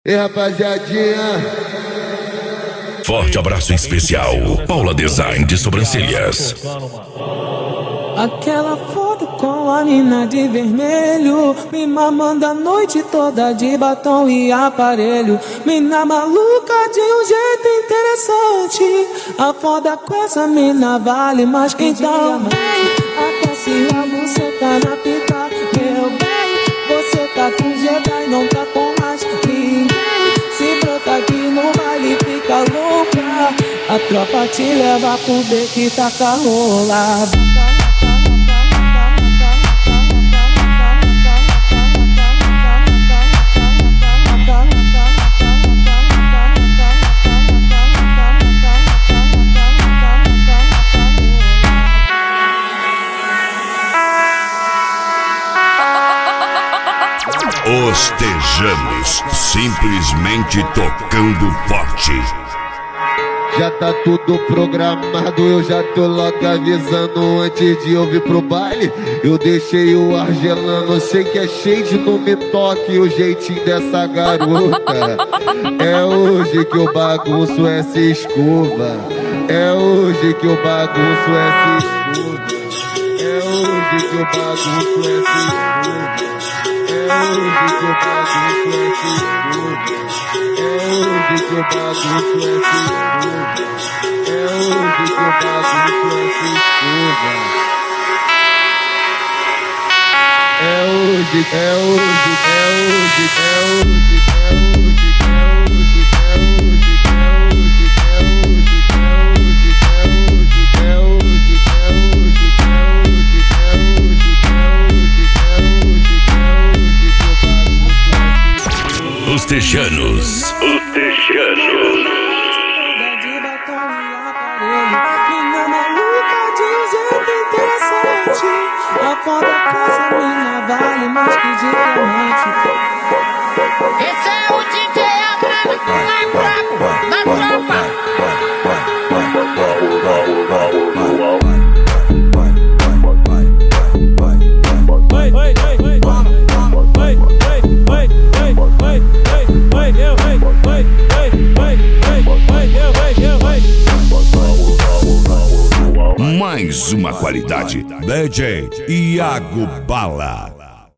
E rapaziadinha, forte abraço especial, Paula Design de Sobrancelhas. Aquela foto com a mina de vermelho, me mamando a noite toda de batom e aparelho. Mina maluca de um jeito interessante. A foda com essa mina vale mais que diamante. Até se a você tá na pica, meu bem, você tá com Jedi, não tá com mais ninguém. Se brota aqui no baile, fica louca. A tropa te leva pro beco e taca rola. Os Tejanos, simplesmente tocando forte. já tá tudo programado, eu já tô logo avisando. Antes de eu vir pro baile, eu deixei o ar gelando. Sei que é shade, não me toque o jeitinho dessa garota. É hoje que o bagunço é se escova. É hoje que o bagunço é se escova. É hoje que o bagunço é se escova. É hoje que o bagunço é se escova. É hoje que o bagunço é se escova. É hoje que o bagunço é se escova. É hoje, é hoje, é hoje, é hoje, é hoje, é hoje, é hoje, é hoje, é hoje, é hoje, é hoje, é hoje, é hoje, é hoje, é hoje, é hoje, é hoje, Os Tejanos. Os Tejanos. Mina maluca de um jeito interessante. A foda com essa mina vale mais que diamante. Esse é o DJ Abramo, mais brabo da tropa. Mais uma qualidade. DJ Iago Bala.